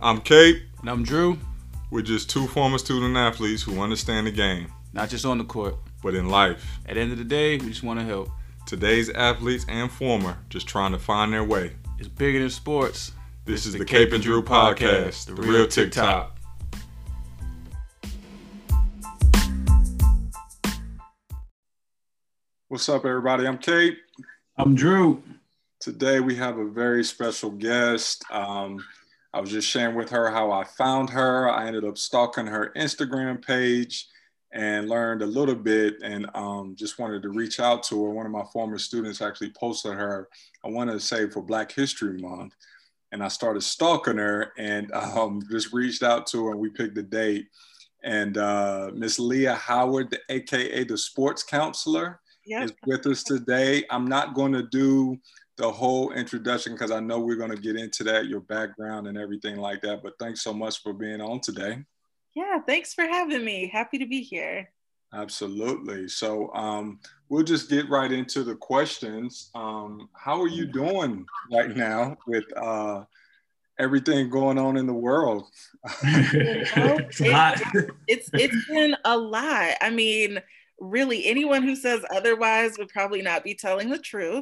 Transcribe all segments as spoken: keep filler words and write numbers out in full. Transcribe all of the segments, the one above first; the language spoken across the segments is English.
I'm Kate. And I'm Drew. We're just two former student athletes who understand the game. Not just on the court, but in life. At the end of the day, we just want to help. Today's athletes and former just trying to find their way. It's bigger than sports. This, this is the, the Cape and Drew podcast, the, the real TikTok. What's up, everybody? I'm Kate. I'm Drew. Today we have a very special guest. Um, I was just sharing with her how I found her. I ended up stalking her Instagram page and learned a little bit, and um, just wanted to reach out to her. One of my former students actually posted her, I wanted to say for Black History Month. And I started stalking her and um, just reached out to her, and we picked a date. And uh, Miss Leah Howard, the, A K A the sports counselor, yep, is with us today. I'm not going to do the whole introduction because I know we're going to get into that, your background and everything like that. But thanks so much for being on today. Yeah, thanks for having me. Happy to be here. Absolutely. So um, we'll just get right into the questions. Um, how are you doing right now with uh, everything going on in the world? You know, it's, it, it's it's been a lot. I mean, really, anyone who says otherwise would probably not be telling the truth.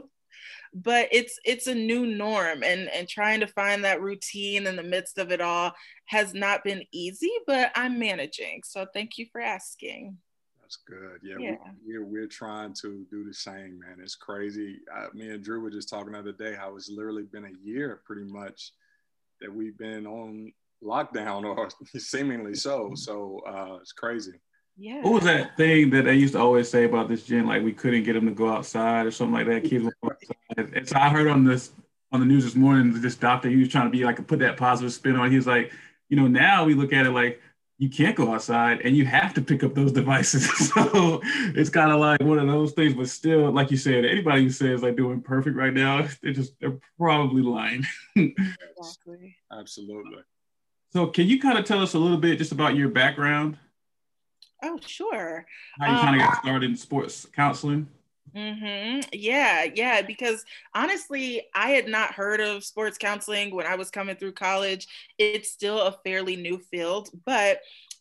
But it's it's a new norm, and, and trying to find that routine in the midst of it all has not been easy, but I'm managing. So thank you for asking. That's good. Yeah, yeah. We, we're, we're trying to do the same, man. It's crazy. Uh, me and Drew were just talking the other day how it's literally been a year pretty much that we've been on lockdown, or seemingly so. So uh, it's crazy. Yeah. What was that thing that they used to always say about this gym? Like we couldn't get them to go outside or something like that. Kids went outside. And so I heard on this on the news this morning, this doctor, he was trying to be like put that positive spin on it. He was like, you know, now we look at it like you can't go outside and you have to pick up those devices. So it's kind of like one of those things, but still, like you said, anybody who says like doing perfect right now, they're just they're probably lying. Exactly. Absolutely. So can you kind of tell us a little bit just about your background? Oh, sure. How you kind of um, got started in sports counseling? Mm-hmm. Yeah, yeah, because honestly, I had not heard of sports counseling when I was coming through college. It's still a fairly new field, but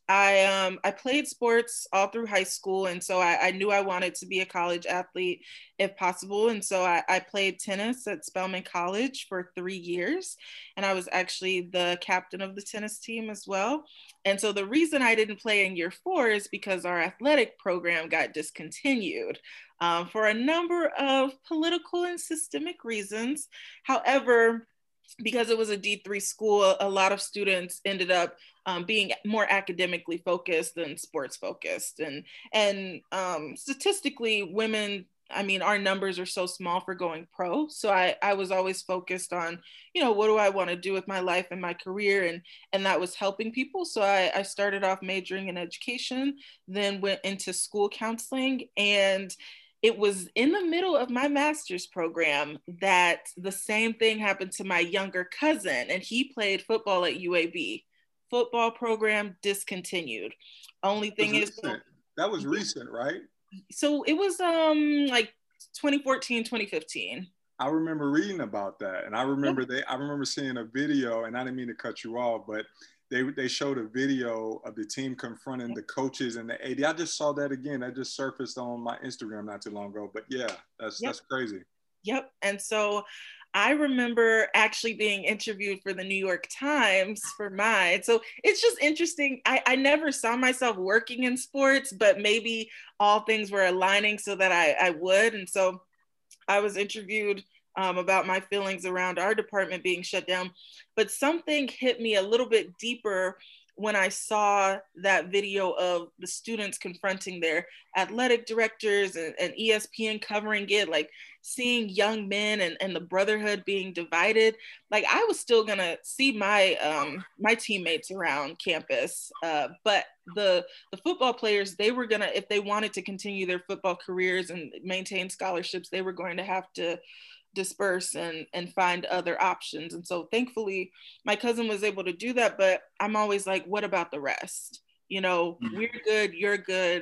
I um I played sports all through high school, and so I, I knew I wanted to be a college athlete if possible. And so I, I played tennis at Spelman College for three years, and I was actually the captain of the tennis team as well. And so the reason I didn't play in year four is because our athletic program got discontinued um, for a number of political and systemic reasons. However, because it was a D three school, a lot of students ended up um, being more academically focused than sports focused. And, and um, statistically, women, I mean, our numbers are so small for going pro. So I, I was always focused on, you know, what do I want to do with my life and my career? And, and that was helping people. So I, I started off majoring in education, then went into school counseling, and it was in the middle of my master's program that the same thing happened to my younger cousin, and he played football at U A B. Football program discontinued. Only thing is, that was recent, right? So it was um like twenty fourteen, twenty fifteen. I remember reading about that, and I remember they. I remember seeing a video, and I didn't mean to cut you off, but they they showed a video of the team confronting the coaches and the A D. I just saw that again. That just surfaced on my Instagram not too long ago. But yeah, that's yep. that's crazy. Yep. And so I remember actually being interviewed for the New York Times for mine. So it's just interesting. I, I never saw myself working in sports, but maybe all things were aligning so that I, I would. And so I was interviewed um, about my feelings around our department being shut down. But something hit me a little bit deeper when I saw that video of the students confronting their athletic directors, and, and E S P N covering it, like seeing young men and, and the brotherhood being divided. Like I was still gonna see my um, my teammates around campus, uh, but the the football players, they were gonna, if they wanted to continue their football careers and maintain scholarships, they were going to have to disperse and and find other options. And so thankfully my cousin was able to do that, but I'm always like, what about the rest? You know, mm-hmm. We're good, you're good,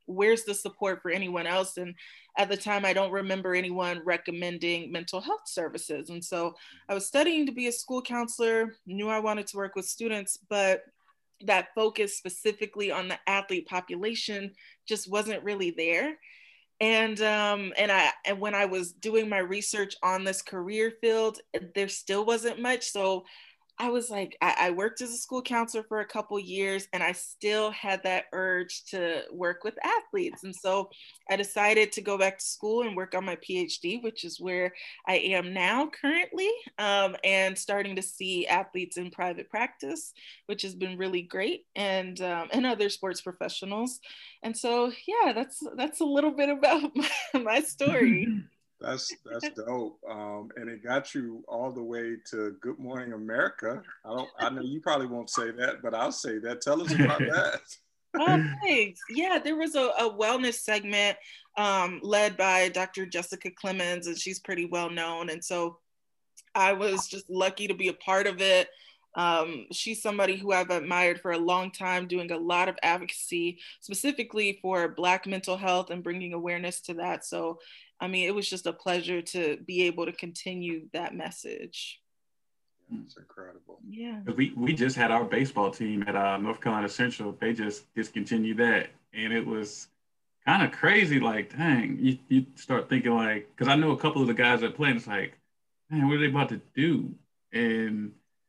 where's the support for anyone else? And at the time, I don't remember anyone recommending mental health services. And so I was studying to be a school counselor, knew I wanted to work with students, but that focus specifically on the athlete population just wasn't really there. And um, and I and when I was doing my research on this career field, there still wasn't much. So I was like, I, I worked as a school counselor for a couple years, and I still had that urge to work with athletes. And so I decided to go back to school and work on my PhD, which is where I am now currently, um, and starting to see athletes in private practice, which has been really great, and um, and other sports professionals. And so, yeah, that's that's a little bit about my, my story. That's that's dope, um, and it got you all the way to Good Morning America. I don't. I know you probably won't say that, but I'll say that. Tell us about that. Oh, thanks. Yeah, there was a, a wellness segment um, led by Doctor Jessica Clemens, and she's pretty well known. And so I was just lucky to be a part of it. Um, she's somebody who I've admired for a long time, doing a lot of advocacy specifically for Black mental health and bringing awareness to that. So, I mean, it was just a pleasure to be able to continue that message. It's incredible. Yeah. We, we just had our baseball team at uh, North Carolina Central. They just discontinued that. And it was kind of crazy. Like, dang, you, you start thinking like, because I know a couple of the guys that play, and it's like, man, what are they about to do? And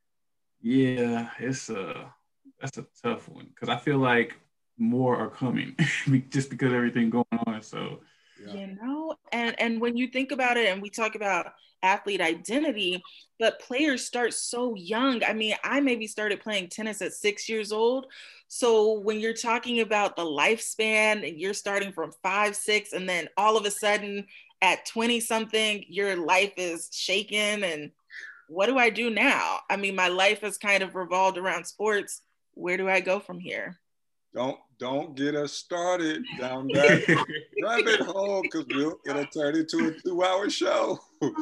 yeah, it's a that's a tough one because I feel like more are coming just because of everything going on. So yeah. You know, and and when you think about it, and we talk about athlete identity, but players start so young. I mean, I maybe started playing tennis at six years old. So when you're talking about the lifespan and you're starting from five, six, and then all of a sudden at twenty something, your life is shaken and what do I do now? I mean, my life has kind of revolved around sports. Where do I go from here? Don't don't get us started down that rabbit hole because we'll it'll turn into a two-hour show.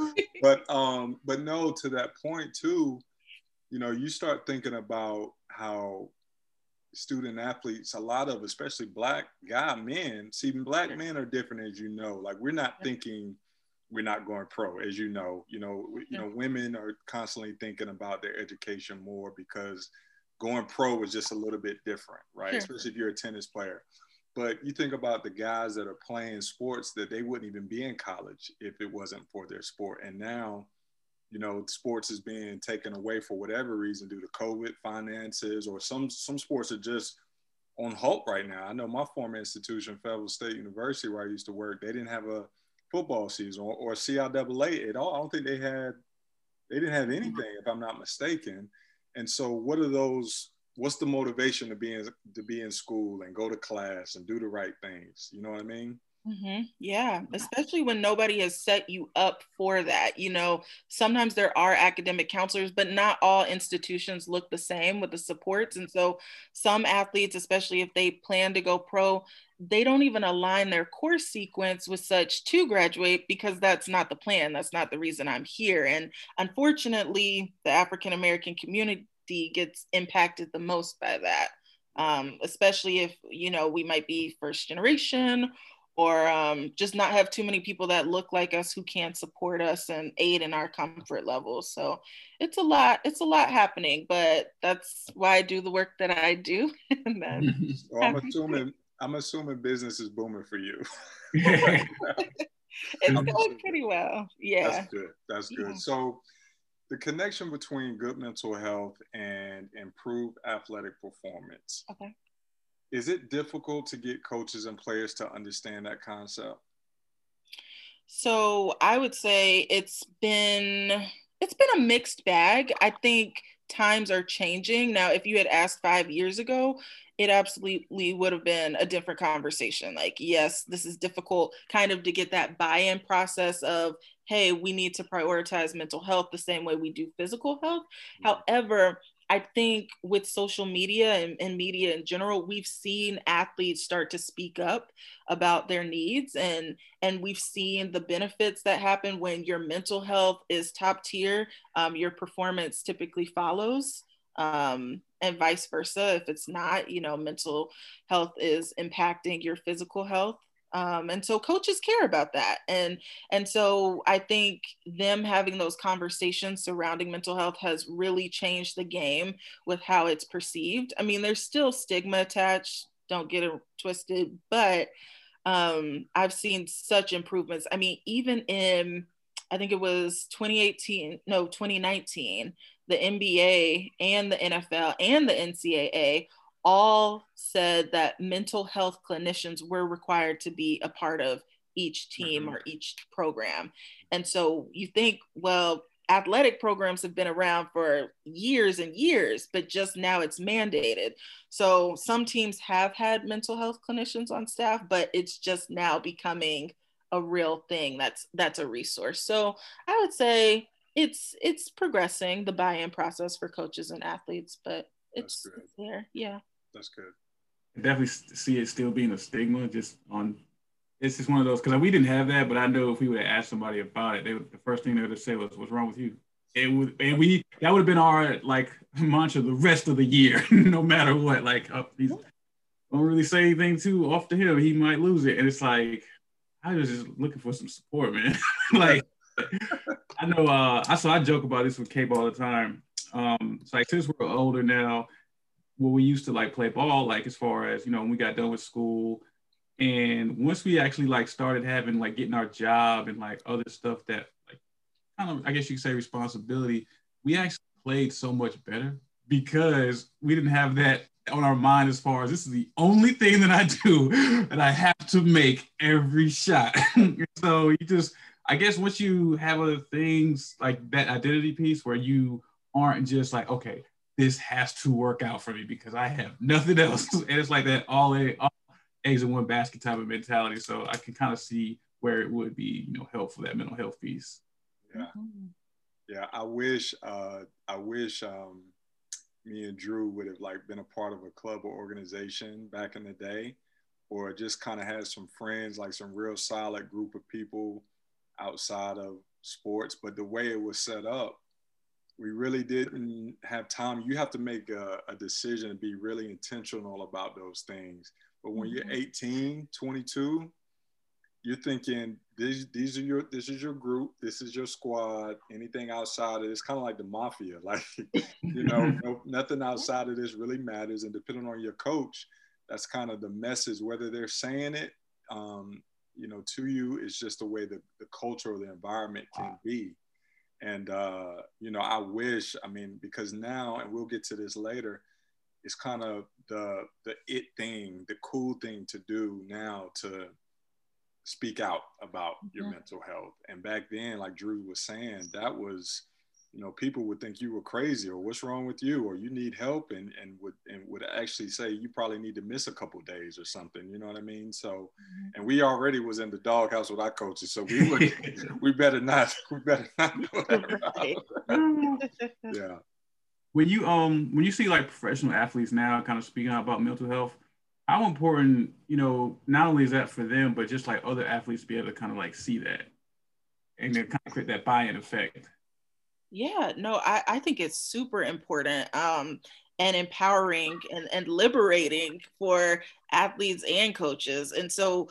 but um, but no, to that point too, you know, you start thinking about how student athletes, a lot of especially Black guy men, see, Black men are different, as you know. Like we're not thinking. We're not going pro, as you know. You know, you know, women are constantly thinking about their education more because going pro is just a little bit different, right? Sure. Especially if you're a tennis player. But you think about the guys that are playing sports that they wouldn't even be in college if it wasn't for their sport. And now, you know, sports is being taken away for whatever reason due to COVID, finances, or some some sports are just on halt right now. I know my former institution, Fayetteville State University, where I used to work, they didn't have a football season or, or C I A A at all. I don't think they had, they didn't have anything, if I'm not mistaken. And so what are those, what's the motivation to be in, to be in school and go to class and do the right things? You know what I mean? Mm-hmm. Yeah, especially when nobody has set you up for that. You know, sometimes there are academic counselors, but not all institutions look the same with the supports. And so some athletes, especially if they plan to go pro, they don't even align their course sequence with such to graduate because that's not the plan. That's not the reason I'm here. And unfortunately, the African American community gets impacted the most by that, um, especially if, you know, we might be first generation or um, just not have too many people that look like us who can support us and aid in our comfort levels. So it's a lot, it's a lot happening, but that's why I do the work that I do. And then so I'm assuming, I'm assuming business is booming for you. It's going pretty well. Yeah. That's good. That's good. Yeah. So the connection between good mental health and improved athletic performance. Okay. Is it difficult to get coaches and players to understand that concept? So I would say it's been it's been a mixed bag. I think times are changing. Now, if you had asked five years ago, it absolutely would have been a different conversation. Like, yes, this is difficult kind of to get that buy-in process of, hey, we need to prioritize mental health the same way we do physical health. Mm-hmm. However, I think with social media and, and media in general, we've seen athletes start to speak up about their needs, and, and we've seen the benefits that happen when your mental health is top tier. Um, your performance typically follows. Um, and vice versa. If it's not, you know, mental health is impacting your physical health. Um, and so coaches care about that. And, and so I think them having those conversations surrounding mental health has really changed the game with how it's perceived. I mean, there's still stigma attached, don't get it twisted, but um, I've seen such improvements. I mean, even in, I think it was twenty eighteen, no, twenty nineteen, the N B A and the N F L and the N C double A all said that mental health clinicians were required to be a part of each team or each program. And so you think, well, athletic programs have been around for years and years, but just now it's mandated. So some teams have had mental health clinicians on staff, but it's just now becoming a real thing that's that's a resource. So I would say it's it's progressing, the buy-in process for coaches and athletes, but it's, it's there. Yeah. That's good. I definitely see it still being a stigma just on, it's just one of those, because we didn't have that, but I know if we would have asked somebody about it, they would, the first thing they would have said was, what's wrong with you? It would, and we, that would have been our like mantra the rest of the year, no matter what. Like, oh, he's, don't really say anything too off to him, he might lose it. And it's like, I was just looking for some support, man. Like, I know, uh, I so I joke about this with Cape all the time. Um, it's like, since we're older now, well, we used to like play ball, like as far as, you know, when we got done with school. And once we actually like started having like getting our job and like other stuff that like kind of, I guess you could say responsibility, we actually played so much better because we didn't have that on our mind as far as this is the only thing that I do that I have to make every shot. So you just, I guess once you have other things like that identity piece where you aren't just like, okay, this has to work out for me because I have nothing else. And it's like that all, a, all eggs in one basket type of mentality. So I can kind of see where it would be, you know, helpful, that mental health piece. Yeah. Yeah. I wish, uh, I wish um, me and Drew would have like been a part of a club or organization back in the day, or just kind of had some friends, like some real solid group of people outside of sports. But the way it was set up, we really didn't have time. You have to make a, a decision and be really intentional about those things. But when mm-hmm. you're eighteen, twenty-two, you're thinking, these, these are your, this is your group, this is your squad. Anything outside of it, it's kind of like the mafia. Like, you know, no, nothing outside of this really matters. And depending on your coach, that's kind of the message, whether they're saying it, um, you know, to you, it's just the way the, the culture or the environment can be. And, uh, you know, I wish, I mean, because now, and we'll get to this later, it's kind of the the it thing, the cool thing to do now to speak out about mm-hmm. your mental health. And back then, like Drew was saying, that was, you know, people would think you were crazy or what's wrong with you or you need help and, and would and would actually say you probably need to miss a couple of days or something, you know what I mean? So, mm-hmm. and we already was in the doghouse with our coaches, so we would, we better not, we better not go that route. Yeah. When you um when you see like professional athletes now kind of speaking out about mental health, how important, you know, not only is that for them, but just like other athletes to be able to kind of like see that and then kind of create that buy-in effect? Yeah, no, I, I think it's super important um, and empowering and, and liberating for athletes and coaches. And so,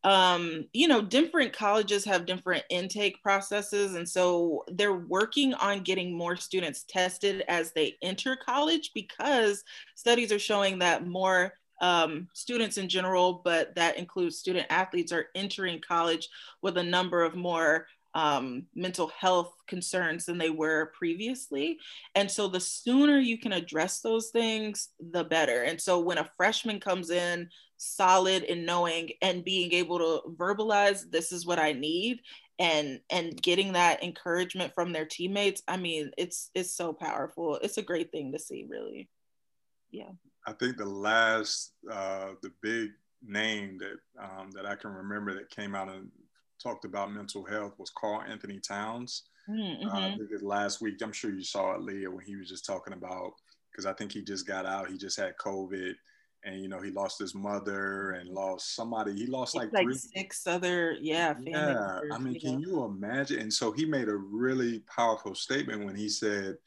um, you know, different colleges have different intake processes. And so they're working on getting more students tested as they enter college because studies are showing that more um, students in general, but that includes student athletes, are entering college with a number of more um, mental health concerns than they were previously. And so the sooner you can address those things, the better. And so when a freshman comes in solid in knowing and being able to verbalize, this is what I need, and and getting that encouragement from their teammates, I mean, it's it's so powerful. It's a great thing to see, really. Yeah. I think the last, uh, the big name that um, that I can remember that came out and talked about mental health was Karl-Anthony Towns. Mm-hmm. Uh, I think last week, I'm sure you saw it, Leah, when he was just talking about, because I think he just got out, he just had COVID, and, you know, he lost his mother and lost somebody, he lost like, like three. six other, yeah, family Yeah, members, I mean, you can know? you imagine? And so he made a really powerful statement when he said,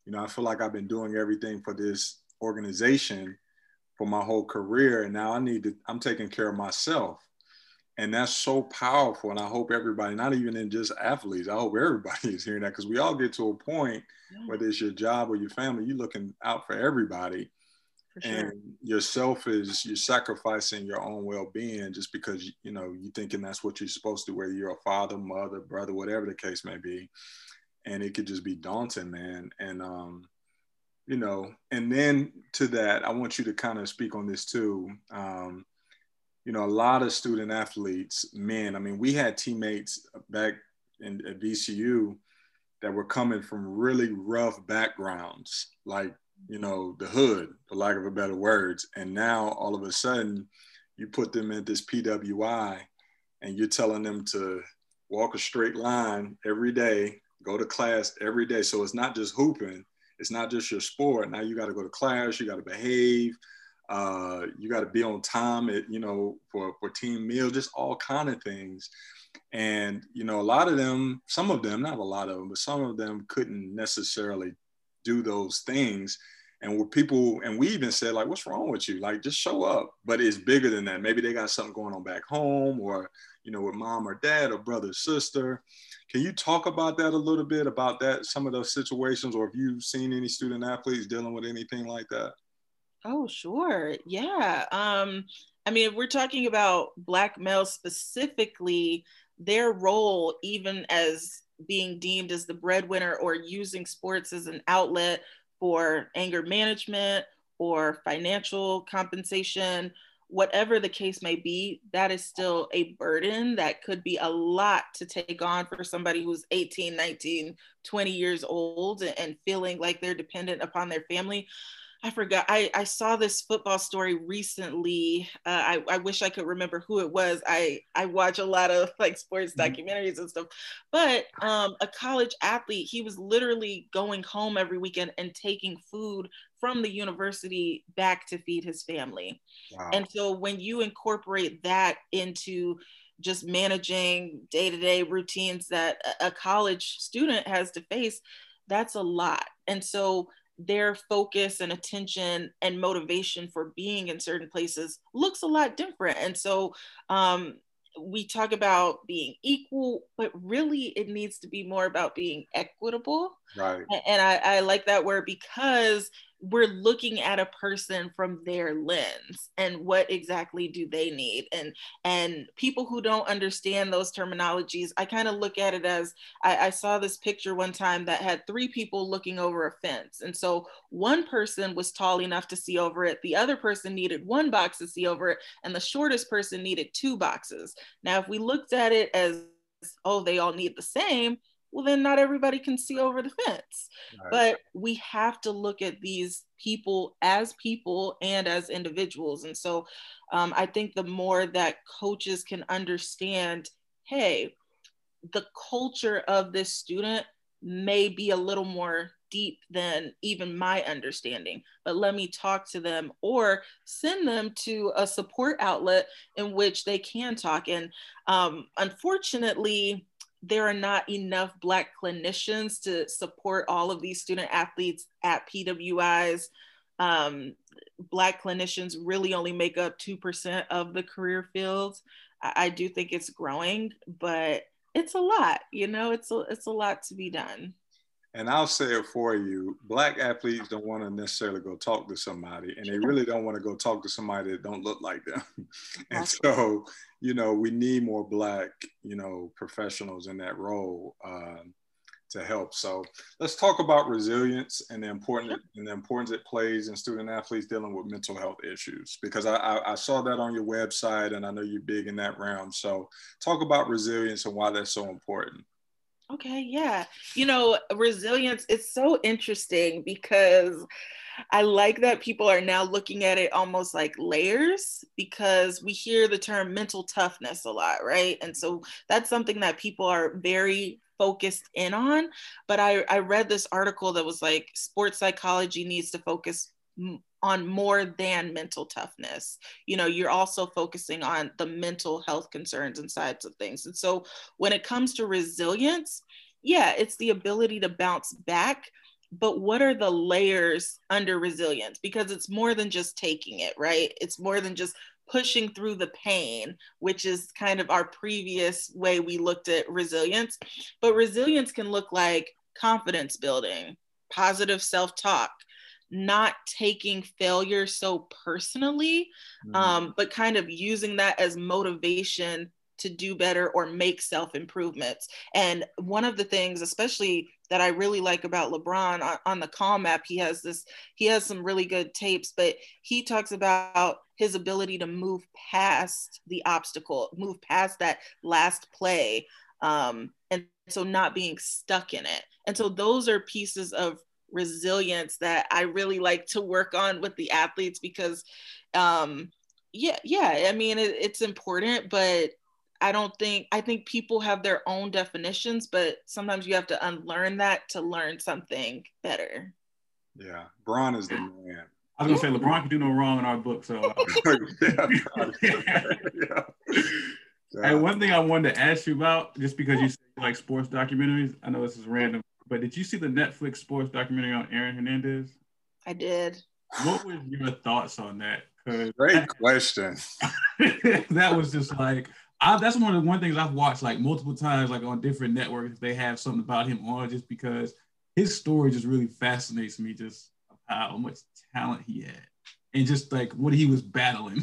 You know, I feel like I've been doing everything for this organization for my whole career. And now I need to, I'm taking care of myself. And that's so powerful. And I hope everybody, not even in just athletes, I hope everybody is hearing that, because we all get to a point, yeah. whether it's your job or your family, you're looking out for everybody. For sure. And yourself is, you're sacrificing your own well-being just because, you know, you're thinking that's what you're supposed to, whether you're a father, mother, brother, whatever the case may be. And it could just be daunting, man. And, um, you know, and then to that, I want you to kind of speak on this too. Um, you know, a lot of student athletes, men, I mean, we had teammates back in at V C U that were coming from really rough backgrounds, like, you know, the hood, for lack of a better words. And now all of a sudden you put them in this P W I and you're telling them to walk a straight line every day, go to class every day. So it's not just hooping. It's not just your sport. Now you got to go to class, you got to behave, uh, you got to be on time at, you know, for, for team meal, just all kind of things. And, you know, a lot of them, some of them, not a lot of them, but some of them couldn't necessarily do those things. And where people, and we even said, like, what's wrong with you? Like, just show up. But it's bigger than that. Maybe they got something going on back home, or, you know, with mom or dad or brother or sister. Can you talk about that a little bit, about that, some of those situations, or have you seen any student athletes dealing with anything like that? Oh, sure. Yeah. Um, I mean, if we're talking about Black males specifically, their role, even as being deemed as the breadwinner or using sports as an outlet for anger management or financial compensation, whatever the case may be, that is still a burden that could be a lot to take on for somebody who's eighteen, nineteen, twenty years old and feeling like they're dependent upon their family. I forgot, I, I saw this football story recently. Uh, I, I wish I could remember who it was. I, I watch a lot of like sports documentaries and stuff, but um, a college athlete, he was literally going home every weekend and taking food from the university back to feed his family. Wow. And so when you incorporate that into just managing day-to-day routines that a college student has to face, that's a lot. And so their focus and attention and motivation for being in certain places looks a lot different. And so um, we talk about being equal, but really it needs to be more about being equitable. Right. And I, I like that word, because we're looking at a person from their lens and what exactly do they need. And, and people who don't understand those terminologies, I kind of look at it as, I, I saw this picture one time that had three people looking over a fence. And so one person was tall enough to see over it. The other person needed one box to see over it. And the shortest person needed two boxes. Now, if we looked at it as, oh, they all need the same, well, then not everybody can see over the fence. Right. But we have to look at these people as people and as individuals. And so um, I think the more that coaches can understand, hey, the culture of this student may be a little more deep than even my understanding, but let me talk to them or send them to a support outlet in which they can talk. And um, unfortunately, there are not enough Black clinicians to support all of these student athletes at P W Is. Um, Black clinicians really only make up two percent of the career field. I, I do think it's growing, but it's a lot, you know, it's a, it's a lot to be done. And I'll say it for you, Black athletes don't want to necessarily go talk to somebody, and they really don't want to go talk to somebody that don't look like them. And so, you know, we need more Black, you know, professionals in that role um, to help. So let's talk about resilience and the important and the importance it plays in student athletes dealing with mental health issues, because I, I, I saw that on your website and I know you're big in that realm. So talk about resilience and why that's so important. Okay, yeah. You know, resilience is so interesting because I like that people are now looking at it almost like layers, because we hear the term mental toughness a lot, right? And so that's something that people are very focused in on. But I, I read this article that was like, sports psychology needs to focus on more than mental toughness. You know, you're also focusing on the mental health concerns and sides of things. And so when it comes to resilience, yeah, it's the ability to bounce back but what are the layers under resilience? Because it's more than just taking it, right? It's more than just pushing through the pain, which is kind of our previous way we looked at resilience. But resilience can look like confidence building, positive self-talk, not taking failure so personally, mm-hmm. um, but kind of using that as motivation to do better or make self-improvements. And one of the things, especially that I really like about LeBron on, on the Calm app, he has this, he has some really good tapes, but he talks about his ability to move past the obstacle, move past that last play. Um, and so not being stuck in it. And so those are pieces of resilience that I really like to work on with the athletes, because um, yeah, yeah, I mean, it, it's important, but I don't think, I think people have their own definitions, but sometimes you have to unlearn that to learn something better. Yeah, Bron is the man. I was gonna say LeBron can do no wrong in our book, so. yeah, yeah. And one thing I wanted to ask you about, just because you say like sports documentaries, I know this is random, but did you see the Netflix sports documentary on Aaron Hernandez? I did. What were your thoughts on that? Great that, question. That was just like, I, that's one of the one things I've watched like multiple times, like on different networks. They have something about him on, just because his story just really fascinates me, just how much talent he had and just like what he was battling.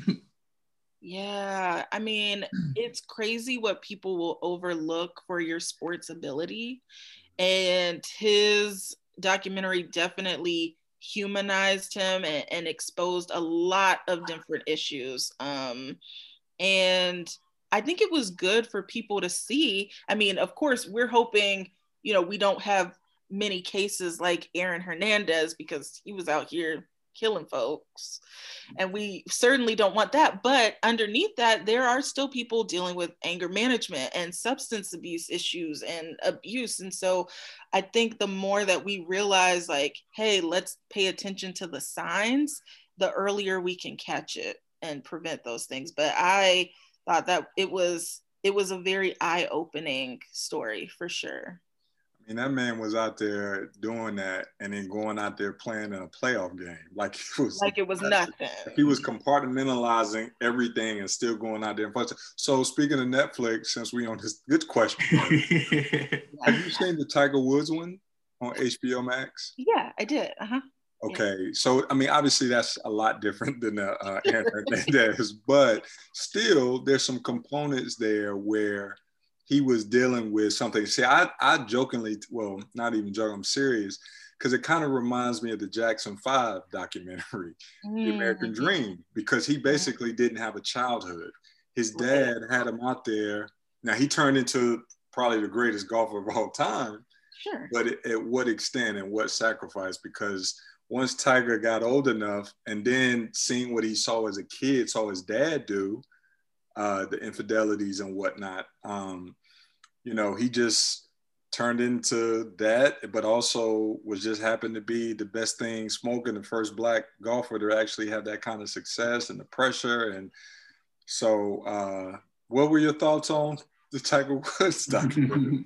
Yeah, I mean, it's crazy what people will overlook for your sports ability. And his documentary definitely humanized him and, and exposed a lot of different issues. Um, and I think it was good for people to see. I mean, of course, we're hoping, you know, we don't have many cases like Aaron Hernandez, because he was out here killing folks. And we certainly don't want that. But underneath that, there are still people dealing with anger management and substance abuse issues and abuse. And so I think the more that we realize, like, hey, let's pay attention to the signs, the earlier we can catch it and prevent those things. But I thought that it was it was a very eye-opening story for sure. I mean, that man was out there doing that and then going out there playing in a playoff game. Like it was like it was nothing. He was compartmentalizing everything and still going out there and punching. So speaking of Netflix, since we on this good question, have you seen the Tiger Woods one on H B O Max? Yeah, I did. Uh-huh. Okay, yeah. So I mean, obviously that's a lot different than the uh, Aaron Hernandez, but still, there's some components there where he was dealing with something. See, I, I jokingly, well, not even joking, I'm serious, because it kind of reminds me of the Jackson five documentary, mm. The American Dream, because he basically didn't have a childhood. His dad had him out there. Now, he turned into probably the greatest golfer of all time, sure. But at, at what extent and what sacrifice? Because once Tiger got old enough and then seeing what he saw as a kid, saw his dad do, Uh, the infidelities and whatnot, um, you know, he just turned into that, but also was just happened to be the best thing smoking, the first black golfer to actually have that kind of success and the pressure. And so uh, what were your thoughts on the Tiger Woods documentary?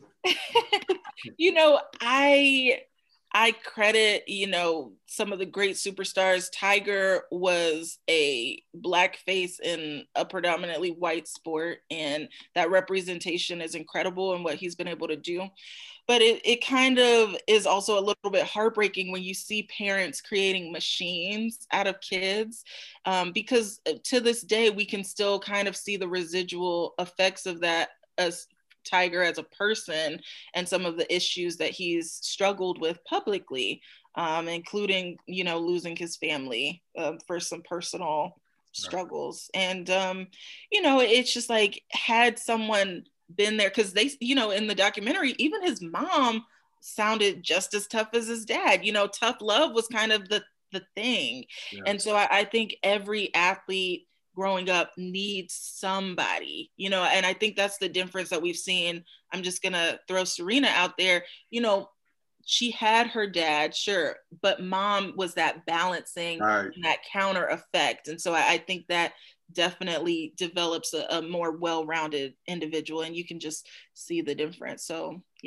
You know, I... I credit, you know, some of the great superstars. Tiger was a black face in a predominantly white sport, and that representation is incredible in what he's been able to do. But it, it kind of is also a little bit heartbreaking when you see parents creating machines out of kids, um, because to this day, we can still kind of see the residual effects of that as Tiger as a person and some of the issues that he's struggled with publicly, um, including, you know, losing his family uh, for some personal struggles. And, um, you know, it's just like, had someone been there, because they, you know, in the documentary, even his mom sounded just as tough as his dad. You know, tough love was kind of the, the thing. Yes. And so I, I think every athlete growing up needs somebody, you know, and I think that's the difference that we've seen. I'm just going to throw Serena out there. You know, she had her dad, sure, but mom was that balancing, right, and that counter effect. And so I, I think that definitely develops a, a more well-rounded individual, and you can just see the difference. So, yeah.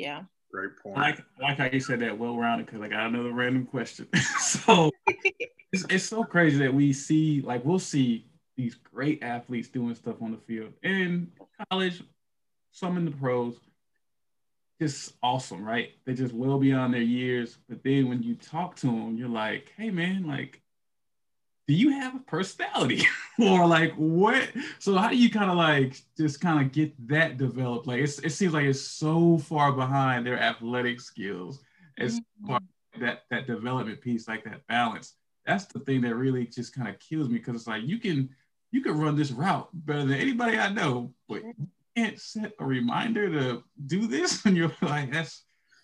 Great point. I like, I like how you said that, well-rounded, because I got another random question. So it's, it's so crazy that we see, like, we'll see these great athletes doing stuff on the field in college, some in the pros, just awesome, right? They're just well beyond their years. But then when you talk to them, you're like, hey, man, like, do you have a personality? Or like what? So how do you kind of like just kind of get that developed? Like it's, it seems like it's so far behind their athletic skills. It's mm-hmm. that that development piece, like that balance. That's the thing that really just kind of kills me, because it's like you can you can run this route better than anybody I know, but you can't set a reminder to do this, and you're like, that's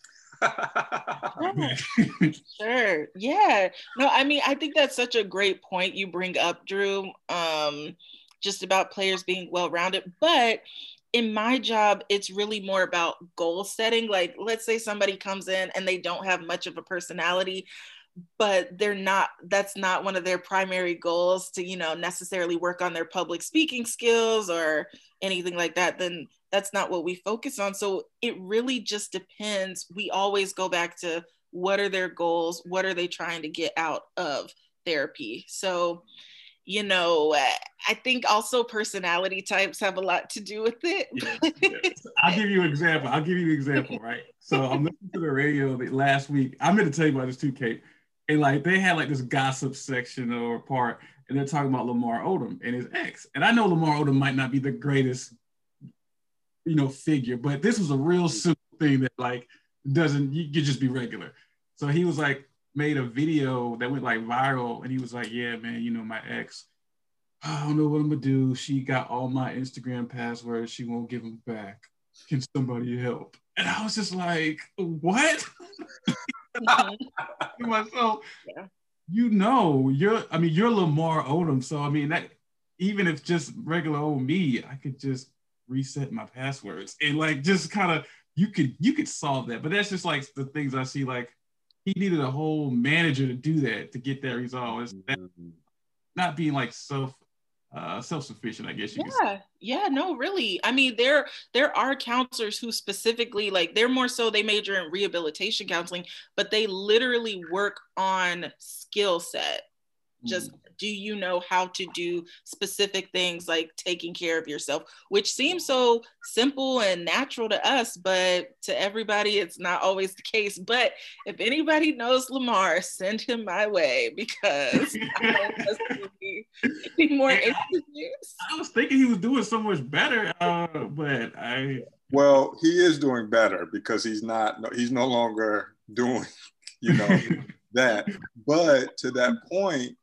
sure. Yeah. No, I mean, I think that's such a great point you bring up, Drew, um, just about players being well-rounded. But in my job, it's really more about goal setting. Like, let's say somebody comes in and they don't have much of a personality, but they're not, that's not one of their primary goals to, you know, necessarily work on their public speaking skills or anything like that, then that's not what we focus on. So it really just depends. We always go back to what are their goals? What are they trying to get out of therapy? So, you know, I think also personality types have a lot to do with it. Yes, yes. I'll give you an example. I'll give you an example, right? So I'm listening to the radio last week. I'm going to tell you about this too, Kate. And like they had like this gossip section or part, and they're talking about Lamar Odom and his ex. And I know Lamar Odom might not be the greatest, you know, figure, but this was a real simple thing that like doesn't, you could just be regular. So he was like, made a video that went like viral, and he was like, yeah, man, you know, my ex, I don't know what I'm gonna do. She got all my Instagram passwords. She won't give them back. Can somebody help? And I was just like, what? To myself, yeah. You know, you're, I mean, you're Lamar Odom. So, I mean, that even if just regular old me, I could just reset my passwords and like just kind of, you could, you could solve that. But that's just like the things I see, like he needed a whole manager to do that, to get that resolved. It's that, not being like self, uh, self-sufficient, I guess you yeah, could say. Yeah, no, really. I mean, there there are counselors who specifically, like, they're more so, they major in rehabilitation counseling, but they literally work on skill set. Just, mm. do you know how to do specific things like taking care of yourself, which seems so simple and natural to us, but to everybody, it's not always the case. But if anybody knows Lamar, send him my way, because I want us to be, be more interviews. I was thinking he was doing so much better, uh, but I... Well, he is doing better because he's not, he's no longer doing, you know, that. But to that point,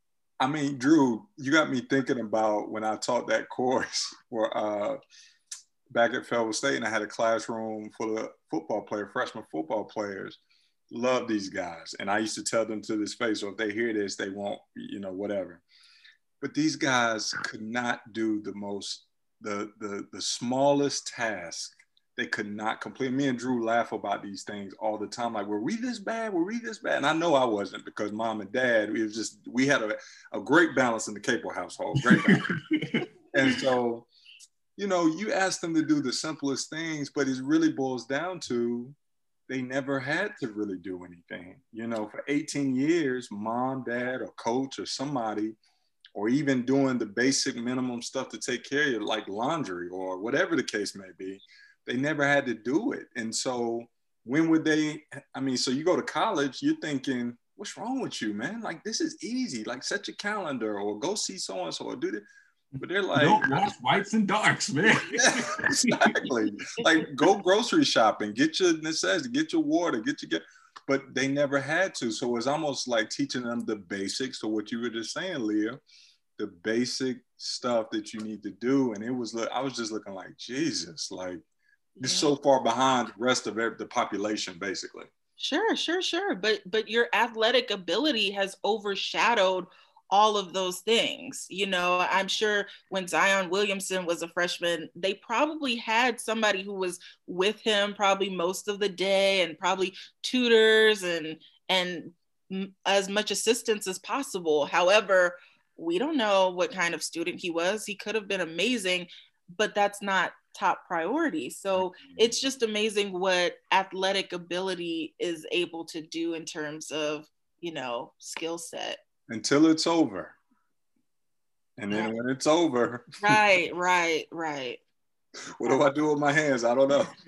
I mean, Drew, you got me thinking about when I taught that course where, uh, back at Fayetteville State, and I had a classroom full of football players, freshman football players. Love these guys. And I used to tell them to this face, so if they hear this, they won't, you know, whatever. But these guys could not do the most, the, the, the smallest task. They could not complete. Me and Drew laugh about these things all the time. Like, were we this bad? Were we this bad? And I know I wasn't, because mom and dad, we was just, we had a, a great balance in the Capel household, great balance. And so, you know, you ask them to do the simplest things, but it really boils down to, they never had to really do anything. You know, for eighteen years, mom, dad, or coach, or somebody, or even doing the basic minimum stuff to take care of you, like laundry or whatever the case may be, they never had to do it. And so when would they, I mean, so you go to college, you're thinking, what's wrong with you, man? Like, this is easy. Like, set your calendar or go see so-and-so or do this. But they're like, don't watch whites and darks, man. Yeah, exactly. Like, go grocery shopping, get your necessities, get your water, get your, get, but they never had to. So it's almost like teaching them the basics. So what you were just saying, Leah, the basic stuff that you need to do. And it was, I was just looking like, Jesus, like, it's yeah. so far behind the rest of the population, basically. Sure, sure, sure. But but your athletic ability has overshadowed all of those things. You know, I'm sure when Zion Williamson was a freshman, they probably had somebody who was with him probably most of the day, and probably tutors and and as much assistance as possible. However, we don't know what kind of student he was. He could have been amazing, but that's not top priority. So it's just amazing what athletic ability is able to do in terms of, you know, skill set. Until it's over. And then yeah. when it's over. Right, right, right. What do I do with my hands? I don't know.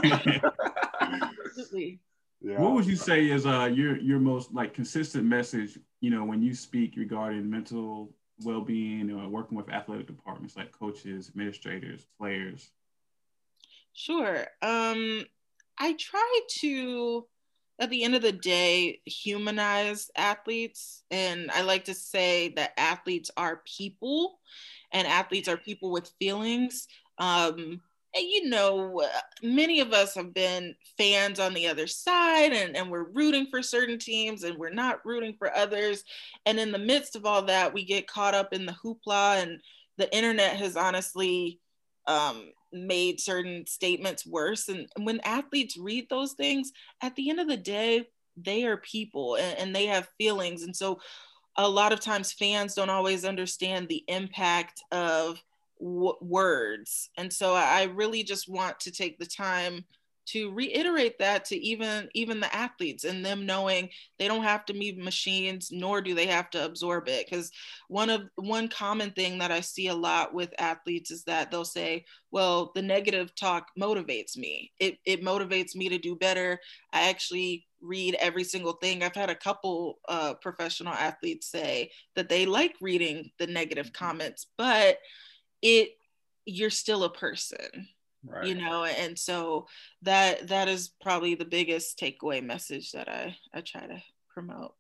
Absolutely. Yeah. What would you say is uh, your your most like consistent message, you know, when you speak regarding mental well-being or working with athletic departments like coaches, administrators, players? Sure. Um, I try to, at the end of the day, humanize athletes. And I like to say that athletes are people, and athletes are people with feelings. Um, and you know, many of us have been fans on the other side, and, and we're rooting for certain teams and we're not rooting for others. And in the midst of all that, we get caught up in the hoopla, and the internet has honestly um, made certain statements worse. And when athletes read those things, at the end of the day, they are people, and, and they have feelings. And so a lot of times fans don't always understand the impact of w- words. And so I really just want to take the time to reiterate that to even even the athletes, and them knowing they don't have to be machines, nor do they have to absorb it. Because one of one common thing that I see a lot with athletes is that they'll say, well, the negative talk motivates me. It, it motivates me to do better. I actually read every single thing. I've had a couple uh, professional athletes say that they like reading the negative comments, but it you're still a person. Right. You know, and so that that is probably the biggest takeaway message that I, I try to promote.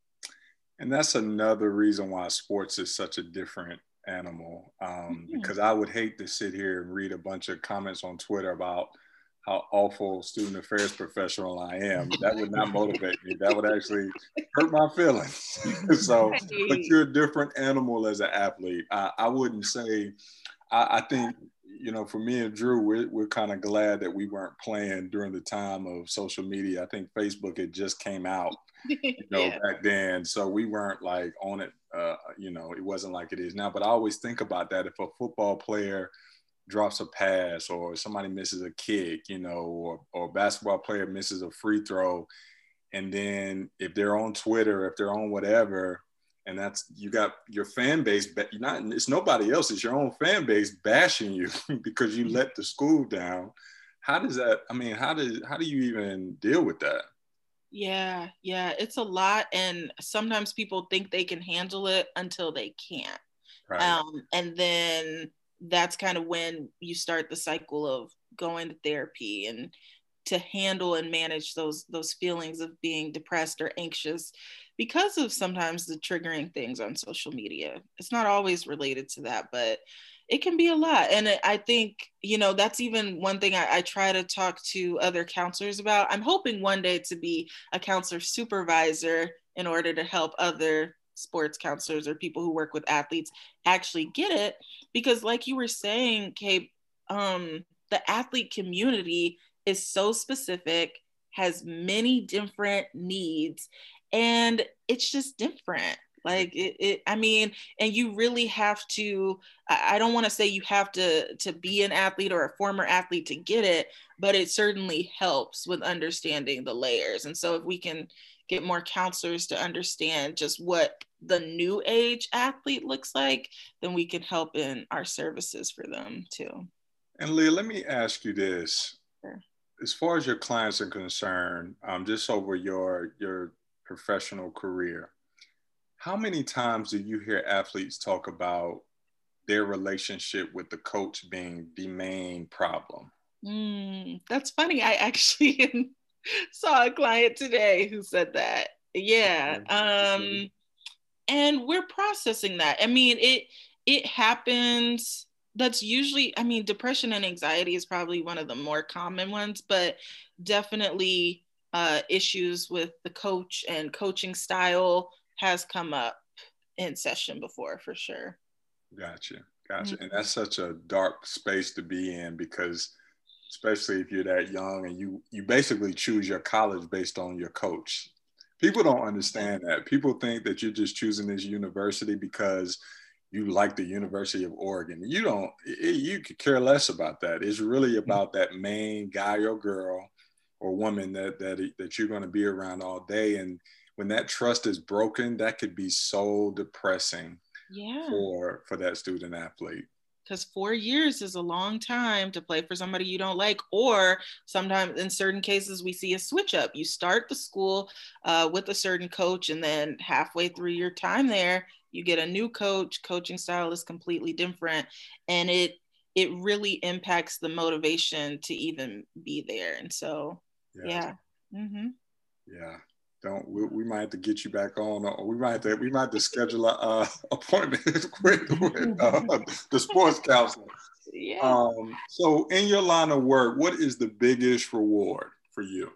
And that's another reason why sports is such a different animal, um, mm-hmm. because I would hate to sit here and read a bunch of comments on Twitter about how awful student affairs professional I am. That would not motivate me. That would actually hurt my feelings. So, but you're a different animal as an athlete. I, I wouldn't say, I, I think, you know, for me and Drew, we're, we're kind of glad that we weren't playing during the time of social media. I think Facebook had just came out, you know, yeah. back then. So we weren't like on it, uh, you know, it wasn't like it is now. But I always think about that. If a football player drops a pass, or somebody misses a kick, you know, or, or a basketball player misses a free throw, and then if they're on Twitter, if they're on whatever, and that's, you got your fan base, not, it's nobody else, it's your own fan base bashing you because you let the school down. How does that, I mean, how does, how do you even deal with that? Yeah, yeah, it's a lot. And sometimes people think they can handle it until they can't. Right. Um, and then that's kind of when you start the cycle of going to therapy and to handle and manage those those feelings of being depressed or anxious because of sometimes the triggering things on social media. It's not always related to that, but it can be a lot. And I think, you know, that's even one thing I, I try to talk to other counselors about. I'm hoping one day to be a counselor supervisor in order to help other sports counselors or people who work with athletes actually get it. Because like you were saying, Kate, um, the athlete community is so specific, has many different needs, and it's just different. Like it, it I mean, and you really have to, I don't want to say you have to, to be an athlete or a former athlete to get it, but it certainly helps with understanding the layers. And so if we can get more counselors to understand just what the new age athlete looks like, then we can help in our services for them too. And Leah, let me ask you this. Sure. As far as your clients are concerned, um, just over your, your professional career, how many times do you hear athletes talk about their relationship with the coach being the main problem? Mm, that's funny. I actually saw a client today who said that. Yeah. Um, and we're processing that. I mean, it it happens. That's usually, I mean, depression and anxiety is probably one of the more common ones, but definitely uh, issues with the coach and coaching style has come up in session before, for sure. Gotcha. Gotcha. Mm-hmm. And that's such a dark space to be in, because especially if you're that young and you, you basically choose your college based on your coach. People don't understand that. People think that you're just choosing this university because you like the University of Oregon. You don't, it, you could care less about that. It's really about that main guy or girl or woman that that that you're going to be around all day. And when that trust is broken, that could be so depressing yeah. for for that student athlete. Because four years is a long time to play for somebody you don't like, or sometimes in certain cases we see a switch up. You start the school uh, with a certain coach, and then halfway through your time there, you get a new coach. Coaching style is completely different, and it it really impacts the motivation to even be there. And so, yes. yeah, mm-hmm. yeah. Don't we, we might have to get you back on, or we might have to we might have to schedule a uh, appointment with, with uh, the sports counselor. Yeah. Um, so, in your line of work, what is the biggest reward for you?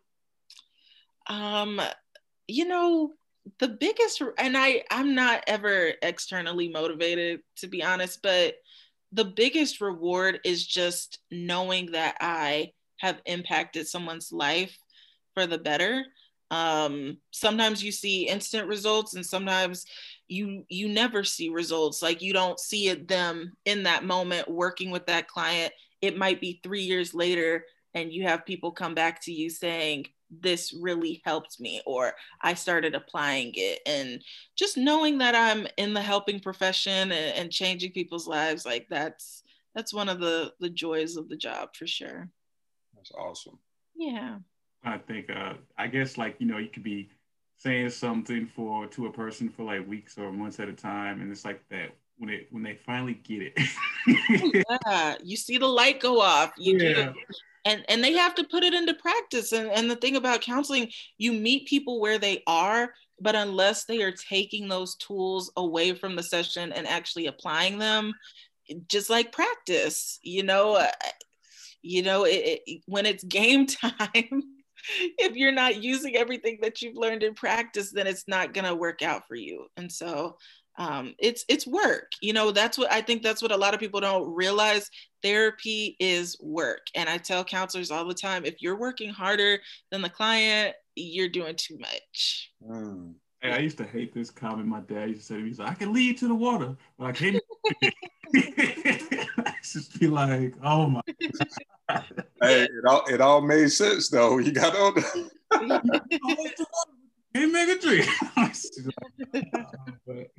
Um, you know, the biggest, and I I'm not ever externally motivated, to be honest, but the biggest reward is just knowing that I have impacted someone's life for the better. Um, sometimes you see instant results, and sometimes you you never see results. Like, you don't see it them in that moment working with that client. It might be three years later, and you have people come back to you saying, this really helped me, or I started applying it. And just knowing that I'm in the helping profession and, and changing people's lives, like that's that's one of the the joys of the job, for sure. That's awesome. Yeah. I think, uh, I guess, like, you know, you could be saying something for to a person for like weeks or months at a time, and it's like that when it when they finally get it. Yeah, you see the light go off. You yeah. do. And and they have to put it into practice. And, and the thing about counseling, you meet people where they are, but unless they are taking those tools away from the session and actually applying them, just like practice, you know, uh, you know, it, it, when it's game time, if you're not using everything that you've learned in practice, then it's not going to work out for you. And so um, it's it's work. You know, that's what I think that's what a lot of people don't realize. Therapy is work. And I tell counselors all the time, if you're working harder than the client, you're doing too much. Mm. Hey, I used to hate this comment my dad used to say to me. He's like, I can lead to the water, but I can't. I just be like, oh my God. Hey, it all it all made sense though. You got on. Can't make a drink. But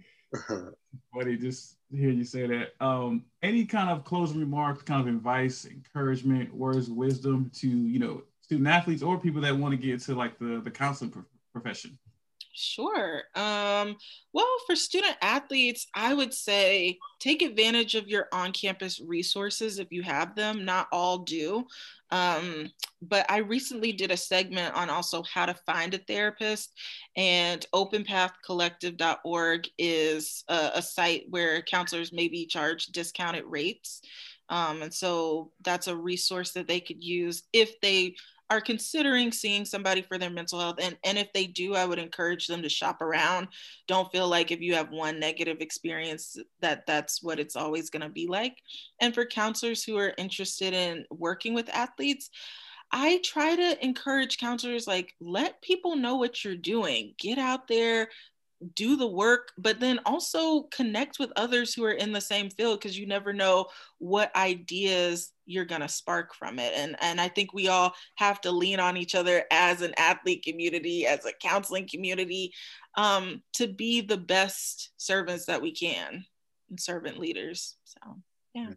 funny just to hear you say that. Um, any kind of closing remarks, kind of advice, encouragement, words of wisdom to, you know, student athletes or people that want to get into like the the counseling pro- profession? Sure. Um, well, for student athletes, I would say take advantage of your on-campus resources if you have them. Not all do. Um, but I recently did a segment on also how to find a therapist, and open path collective dot org is a, a site where counselors may be charged discounted rates. Um, and so that's a resource that they could use if they are considering seeing somebody for their mental health. And, and if they do, I would encourage them to shop around. Don't feel like if you have one negative experience that that's what it's always going to be like. And for counselors who are interested in working with athletes, I try to encourage counselors, like, let people know what you're doing. Get out there, do the work, but then also connect with others who are in the same field, because you never know what ideas you're going to spark from it. And, and I think we all have to lean on each other as an athlete community, as a counseling community, um, to be the best servants that we can and servant leaders. So, yeah.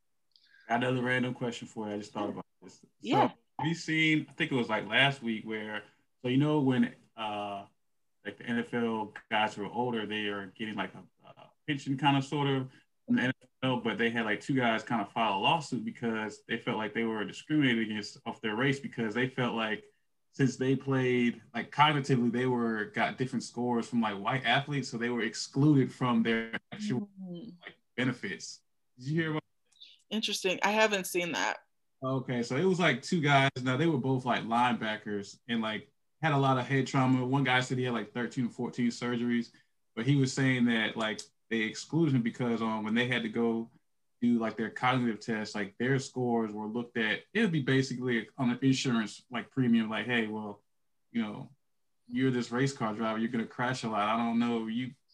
Got another random question for you. I just thought about this. So, yeah. Have you seen, I think it was like last week where, so you know when, uh, like the N F L guys who are older, they are getting like a, a pension kind of sort of from the N F L, but they had like two guys kind of file a lawsuit because they felt like they were discriminated against off their race, because they felt like since they played, like cognitively, they were got different scores from like white athletes, so they were excluded from their actual like benefits. Did you hear about that? Interesting. I haven't seen that. Okay, so it was like two guys. Now they were both like linebackers, and like had a lot of head trauma. One guy said he had like thirteen or fourteen surgeries, but he was saying that like they excluded him because um when they had to go do like their cognitive tests, like their scores were looked at. It would be basically on an insurance like premium, like, hey, well, you know, you're this race car driver, you're gonna crash a lot. I don't know, you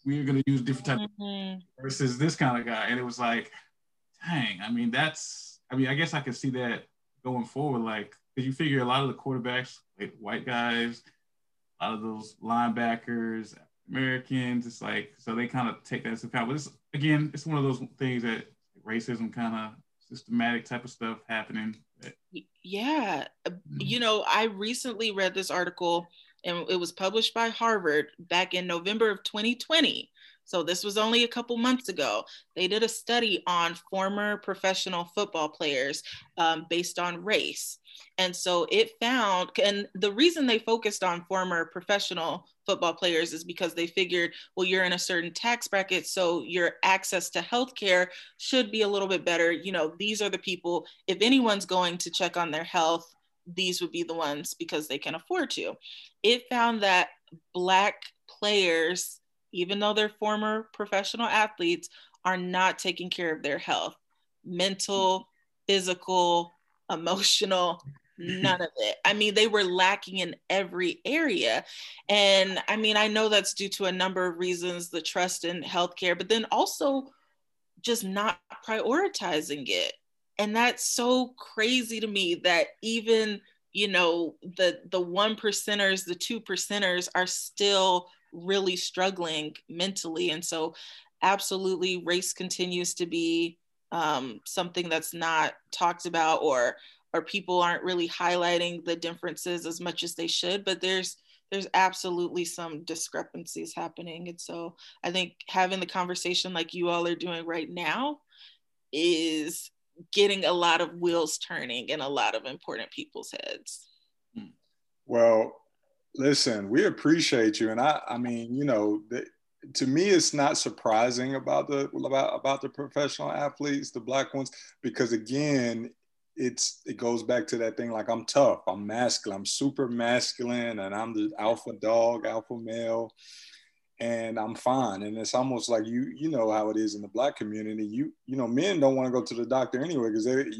we're going to use different type mm-hmm. of versus this kind of guy. And it was like, dang, I mean, that's, I mean, I guess I could see that going forward. Like, because you figure a lot of the quarterbacks, like white guys, a lot of those linebackers, Americans, it's like, so they kind of take that into account. But it's, again, it's one of those things that racism kind of systematic type of stuff happening. Yeah. You know, I recently read this article and it was published by Harvard back in November of twenty twenty. So this was only a couple months ago. They did a study on former professional football players um, based on race. And so it found, and the reason they focused on former professional football players is because they figured, well, you're in a certain tax bracket, so your access to healthcare should be a little bit better. You know, these are the people, if anyone's going to check on their health, these would be the ones because they can afford to. It found that Black players, even though they're former professional athletes, are not taking care of their health, mental, physical, emotional, none of it. I mean, they were lacking in every area. And I mean, I know that's due to a number of reasons, the trust in healthcare, but then also just not prioritizing it. And that's so crazy to me that even, you know, the the one percenters, the two percenters are still really struggling mentally. And so absolutely race continues to be um, something that's not talked about, or or people aren't really highlighting the differences as much as they should, but there's there's absolutely some discrepancies happening. And so I think having the conversation like you all are doing right now is getting a lot of wheels turning in a lot of important people's heads. Well, listen, we appreciate you. And I, I mean, you know, the, to me, it's not surprising about the, about, about the professional athletes, the Black ones, because again, it's, it goes back to that thing, like I'm tough, I'm masculine, I'm super masculine, and I'm the alpha dog, alpha male, and I'm fine. And it's almost like, you, you know how it is in the Black community. You, you know, men don't want to go to the doctor anyway, because they,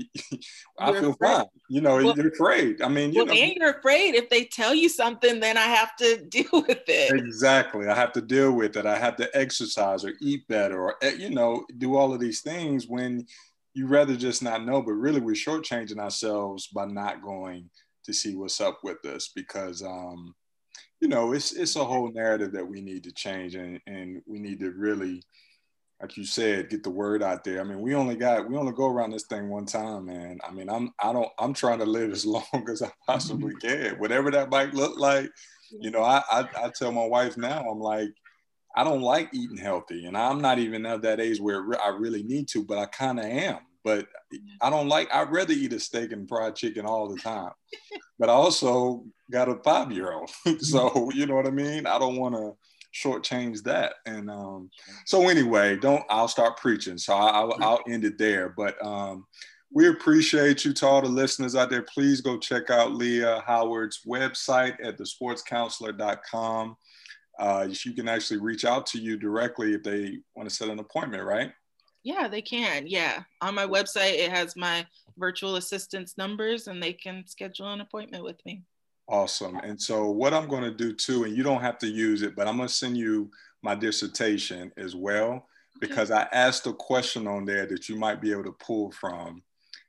I You're feel afraid. fine. You know, Well, you're afraid. I mean, you well, know. and you're afraid if they tell you something, then I have to deal with it. Exactly. I have to deal with it. I have to exercise or eat better or, you know, do all of these things when you rather just not know, but really we're shortchanging ourselves by not going to see what's up with us, because, um, you know, it's it's a whole narrative that we need to change, and, and we need to really, like you said, get the word out there. I mean, we only got, we only go around this thing one time, man. I mean, I'm, I don't, I'm trying to live as long as I possibly can, whatever that might look like. You know, I, I, I tell my wife now, I'm like, I don't like eating healthy, and I'm not even at that age where I really need to, but I kind of am. But I don't like, I'd rather eat a steak and fried chicken all the time. But I also got a five-year-old. So, you know what I mean? I don't want to shortchange that. And um, so anyway, don't, I'll start preaching. So I, I'll, I'll end it there. But um, we appreciate you. To all the listeners out there, please go check out Leah Howard's website at the sports counselor dot com. Uh, you can actually reach out to you directly if they want to set an appointment, right? Yeah, they can. Yeah. On my website, it has my virtual assistant's numbers, and they can schedule an appointment with me. Awesome. And so what I'm going to do too, and you don't have to use it, but I'm going to send you my dissertation as well, because I asked a question on there that you might be able to pull from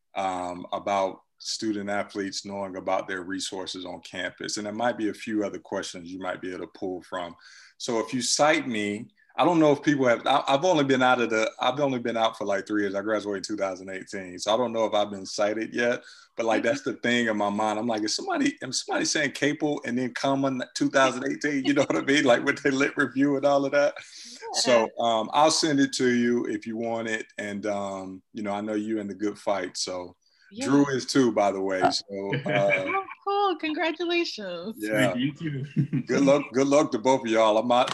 um, about student athletes knowing about their resources on campus. And there might be a few other questions you might be able to pull from. So if you cite me, I don't know if people have, I've only been out of the, I've only been out for like three years. I graduated in two thousand eighteen. So I don't know if I've been cited yet, but like, that's the thing in my mind. I'm like, is somebody, if somebody saying Capel and then comma two thousand eighteen, you know what I mean? Like with their lit review and all of that. Yeah. So um, I'll send it to you if you want it. And um, you know, I know you in the good fight. So yeah. Drew is too, by the way. So uh, oh, cool. Congratulations. Yeah. You too. Good luck. Good luck to both of y'all. I'm not,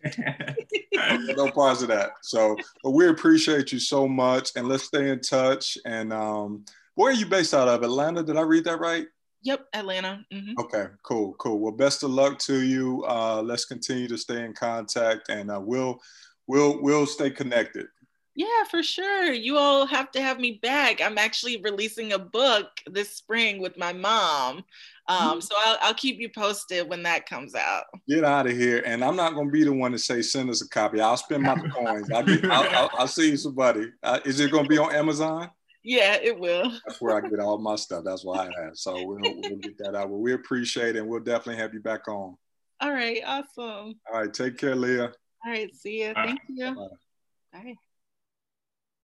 no parts of that. So, but we appreciate you so much, and let's stay in touch. And um, where are you based out of? Atlanta? Did I read that right? Yep, Atlanta. Mm-hmm. Okay, cool, cool. Well, best of luck to you. Uh, let's continue to stay in contact, and uh, we'll we'll we'll stay connected. Yeah, for sure. You all have to have me back. I'm actually releasing a book this spring with my mom. Um, so I'll, I'll keep you posted when that comes out. Get out of here. And I'm not going to be the one to say, send us a copy. I'll spend my coins. I'll, get, I'll, I'll, I'll see you somebody. Uh, is it going to be on Amazon? Yeah, it will. That's where I get all my stuff. That's why I have. So we'll, we'll get that out. Well, we appreciate it, and we'll definitely have you back on. All right. Awesome. All right. Take care, Leah. All right. See you. Thank you. Bye. Bye.